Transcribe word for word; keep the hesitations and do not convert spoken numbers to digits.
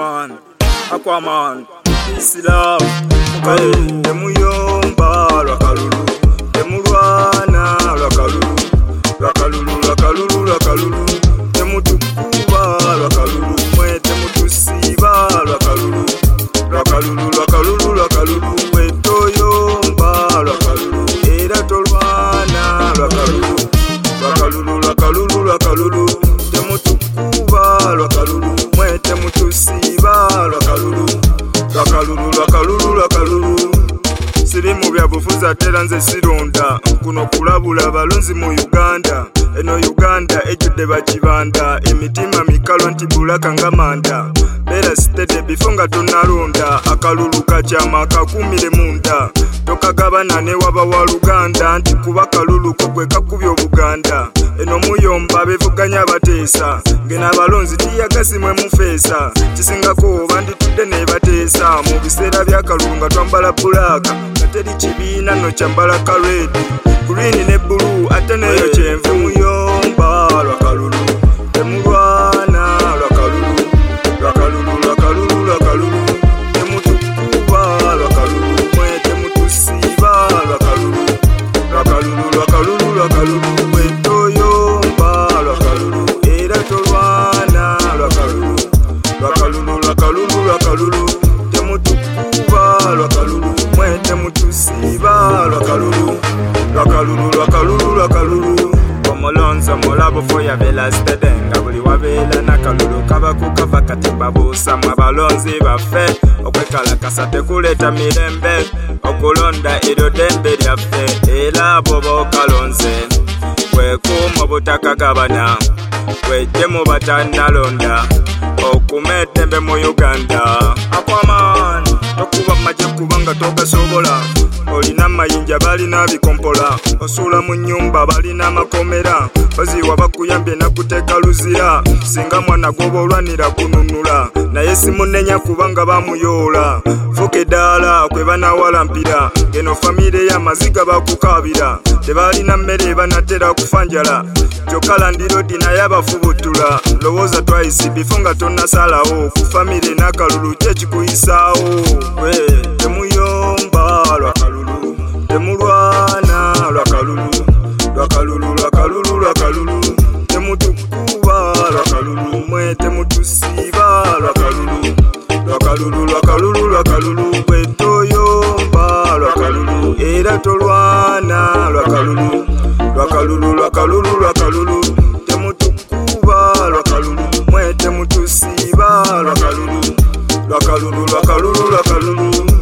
Aquaman, Aquaman, peace love, Mukalulu, Temuyomba, Lwakalulu, Temulwana, Lwakalulu, Lwakalulu, Lwakalulu, Lwakalulu, Temutukuba, Lwakalulu, mwe temutusiba, Lwakalulu, Lwakalulu, Lwakalulu, Lwakalulu, wetoyomba, Lwakalulu, era tolwana, Lwakalulu, Lwakalulu, Lwakalulu, Lwakalulu, temutukuba, Lwakalulu, mwe temutusiba, Lwakalulu, Lwakalulu, Lwakalulu, Lwakalulu. Siri mu byabufuzi ate era nze sironda kuno kulabula abalonzi mu Uganda. Eno Uganda ejjudde bakibanda, emitima mikalo nti bulaka nga manda. Beera sitede bifo nga tonnalonda, akalulu kakyama kakumire munda. Tokagabana ne waba wa Luganda nti kuba kalulu ko gwe kakubya Obuganda. Eno muyomba bevuganya bateesa, ngena abalonzi tiyagasibwe mu feesa. Kisingako banditudde ne bateesa mu biseera by'akalulu nga twambala bulaka. Teri kibiina no kyambala ka red, green ne blue ate neyo kyenvu. Muyomba Lwakalulu, temulwana Lwakalulu, Lwakalulu, Lwakalulu, Lwakalulu, temutukuba Lwakalulu, mwe temutusiba Lwakalulu, Lwakalulu, Lwakalulu, Lwakalulu, wetoyomba Lwakalulu, era tolwana Lwakalulu, Lwakalulu, Lwakalulu, Lwakalulu, temutukuba Lwakalulu, mwe temutusiba Lwakalulu, Lwakalulu, Lwakalulu, Lwakalulu. Omulonzo mulabo foya bela stedenga buli wabeera n'akalulu kaba kukava kati babuusamu abalonzi baffe. Okwekalakasa tekuleeta mirembe, okulonda eryo ddembe lyaffe, era bw'oba okalonze kwekuuma obutakagabana, kwejje mu batannalonda, okuuma eddembe mu Uganda. Aquaman, tokuba majje kubanga togasobola, olina amayinja balina bikompola, osuula mu nnyumba balina amakomera, baziwa bakuyambye nakuteeka luzira. Singa mwana gwoba olwanira kununula, naye simunenya kubanga bamuyoola. Fuka eddaala kwe banawalampira, eno famire y'amaziga bakukabira, tebalina mmere banatera kufanjala, kyokka landirodi naye abafubutula. Lowooza twice bifo nga tonnasalawo, ku famire n'akalulu kyekikuyisaawo. We temuyomba Lwakalulu, temulwana Lwakalulu, Lwakalulu, Lwakalulu, Lwakalulu, temutukuba Lwakalulu, mwe temutusiba Lwakalulu, Lwakalulu, Lwakalulu, Lwakalulu, wetoyomba Lwakalulu, era tolwana Lwakalulu, Lwakalulu, Lwakalulu, Lwakalulu, temutukuba Lwakalulu, mwe temutusiba Lwakalulu, Lwakalulu, Lwakalulu, Lwakalulu.